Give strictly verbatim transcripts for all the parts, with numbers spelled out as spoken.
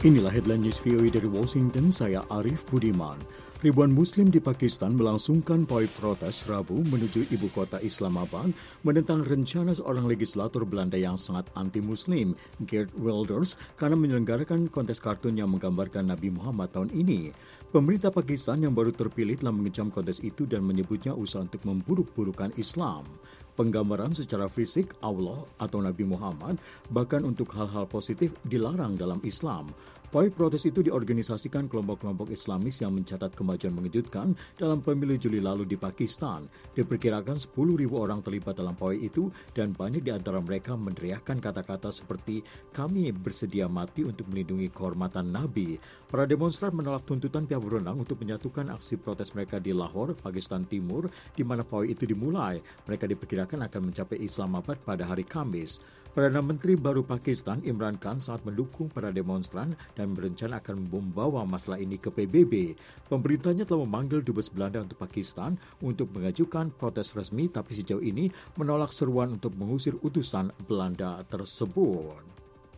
Inilah headline news V O A dari Washington, saya Arif Budiman. Ribuan Muslim di Pakistan melangsungkan pawai protes Rabu menuju ibu kota Islamabad menentang rencana seorang legislator Belanda yang sangat anti-Muslim, Geert Wilders, karena menyelenggarakan kontes kartun yang menggambarkan Nabi Muhammad tahun ini. Pemerintah Pakistan yang baru terpilih telah mengecam kontes itu dan menyebutnya usaha untuk memburuk-burukan Islam. Penggambaran secara fisik Allah atau Nabi Muhammad, bahkan untuk hal-hal positif, dilarang dalam Islam. Pawai protes itu diorganisasikan kelompok-kelompok Islamis yang mencatat kemajuan mengejutkan dalam pemilu Juli lalu di Pakistan. Diperkirakan sepuluh ribu orang terlibat dalam pawai itu dan banyak di antara mereka meneriakkan kata-kata seperti kami bersedia mati untuk melindungi kehormatan Nabi. Para demonstran menolak tuntutan pihak berwenang untuk menyatukan aksi protes mereka di Lahore, Pakistan Timur, di mana pawai itu dimulai. Mereka diperkirakan akan mencapai Islamabad pada hari Kamis. Perdana Menteri baru Pakistan Imran Khan sangat mendukung para demonstran dan berencana akan membawa masalah ini ke P B B. Pemerintahnya telah memanggil dubes Belanda untuk Pakistan untuk mengajukan protes resmi, tapi sejauh ini menolak seruan untuk mengusir utusan Belanda tersebut.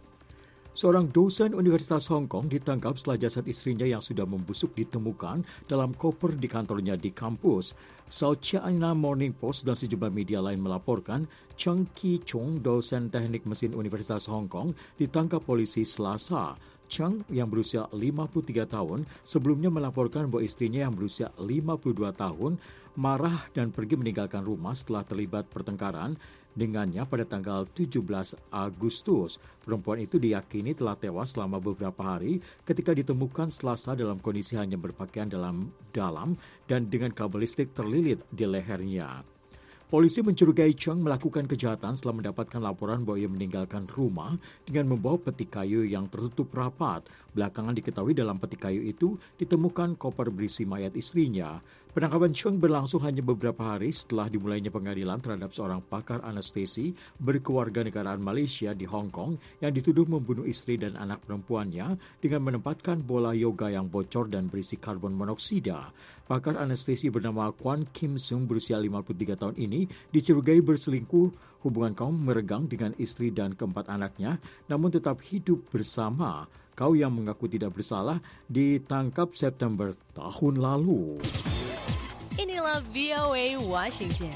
Seorang dosen Universitas Hong Kong ditangkap setelah jasad istrinya yang sudah membusuk ditemukan dalam koper di kantornya di kampus. South China Morning Post dan sejumlah media lain melaporkan Cheng Ki-chung, dosen teknik mesin Universitas Hong Kong, ditangkap polisi Selasa. Cheng yang berusia lima puluh tiga tahun sebelumnya melaporkan bahwa istrinya yang berusia lima puluh dua tahun marah dan pergi meninggalkan rumah setelah terlibat pertengkaran dengannya pada tanggal tujuh belas Agustus. Perempuan itu diyakini telah tewas selama beberapa hari ketika ditemukan Selasa dalam kondisi hanya berpakaian dalam dalam dan dengan kabel listrik terlilit di lehernya. Polisi mencurigai Cheng melakukan kejahatan setelah mendapatkan laporan bahwa ia meninggalkan rumah dengan membawa peti kayu yang tertutup rapat. Belakangan diketahui dalam peti kayu itu ditemukan koper berisi mayat istrinya. Penangkapan Cheng berlangsung hanya beberapa hari setelah dimulainya pengadilan terhadap seorang pakar anestesi berkewarganegaraan Malaysia di Hong Kong yang dituduh membunuh istri dan anak perempuannya dengan menempatkan bola yoga yang bocor dan berisi karbon monoksida. Pakar anestesi bernama Kwan Kim Sung berusia lima puluh tiga tahun ini dicurigai berselingkuh, hubungan kaum meregang dengan istri dan keempat anaknya, namun tetap hidup bersama. Kau yang mengaku tidak bersalah ditangkap September tahun lalu. Inilah V O A Washington.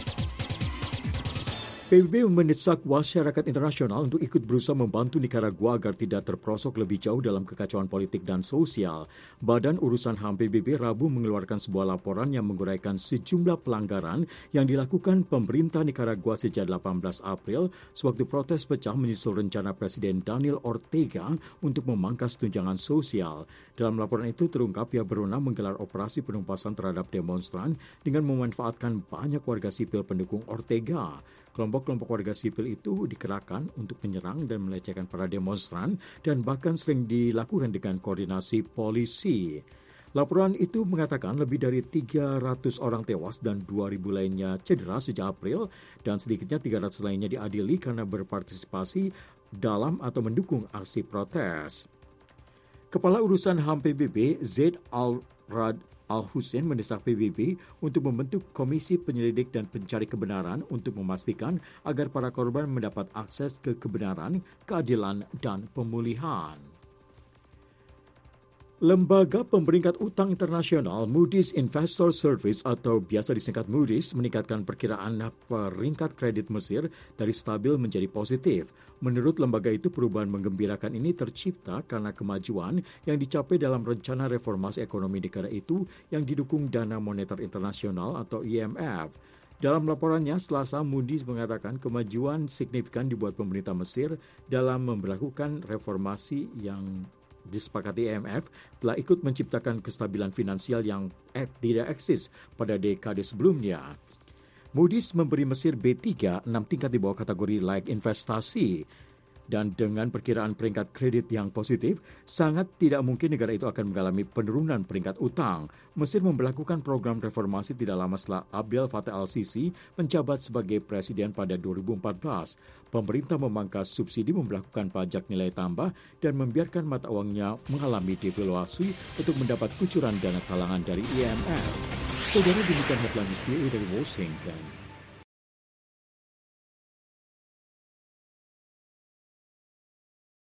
P B B mendesak masyarakat internasional untuk ikut berusaha membantu Nicaragua agar tidak terperosok lebih jauh dalam kekacauan politik dan sosial. Badan Urusan H A M P B B Rabu mengeluarkan sebuah laporan yang menguraikan sejumlah pelanggaran yang dilakukan pemerintah Nicaragua sejak delapan belas April sewaktu protes pecah menyusul rencana Presiden Daniel Ortega untuk memangkas tunjangan sosial. Dalam laporan itu terungkap pihak berwenang menggelar operasi penumpasan terhadap demonstran dengan memanfaatkan banyak warga sipil pendukung Ortega. Kelompok-kelompok warga sipil itu dikerahkan untuk menyerang dan melecehkan para demonstran dan bahkan sering dilakukan dengan koordinasi polisi. Laporan itu mengatakan lebih dari tiga ratus orang tewas dan dua ribu lainnya cedera sejak April dan sedikitnya tiga ratus lainnya diadili karena berpartisipasi dalam atau mendukung aksi protes. Kepala Urusan H A M P B B Zaid Al-Rad Al-Hussein mendesak P B B untuk membentuk komisi penyelidik dan pencari kebenaran untuk memastikan agar para korban mendapat akses ke kebenaran, keadilan, dan pemulihan. Lembaga Pemeringkat Utang Internasional Moody's Investor Service atau biasa disingkat Moody's meningkatkan perkiraan peringkat kredit Mesir dari stabil menjadi positif. Menurut lembaga itu, perubahan menggembirakan ini tercipta karena kemajuan yang dicapai dalam rencana reformasi ekonomi negara itu yang didukung Dana Moneter Internasional atau I M F. Dalam laporannya, Selasa, Moody's mengatakan kemajuan signifikan dibuat pemerintah Mesir dalam memperlakukan reformasi yang disepakati I M F telah ikut menciptakan kestabilan finansial yang tidak eksis pada dekade sebelumnya. Moody's memberi Mesir B tiga, enam tingkat di bawah kategori layak investasi. Dan dengan perkiraan peringkat kredit yang positif, sangat tidak mungkin negara itu akan mengalami penurunan peringkat utang. Mesir memberlakukan program reformasi tidak lama setelah Abdel Fattah al-Sisi menjabat sebagai presiden pada dua ribu empat belas. Pemerintah memangkas subsidi, memberlakukan pajak nilai tambah, dan membiarkan mata uangnya mengalami devaluasi untuk mendapat kucuran dana talangan dari I M F. Saudara, demikian headline dari Washington.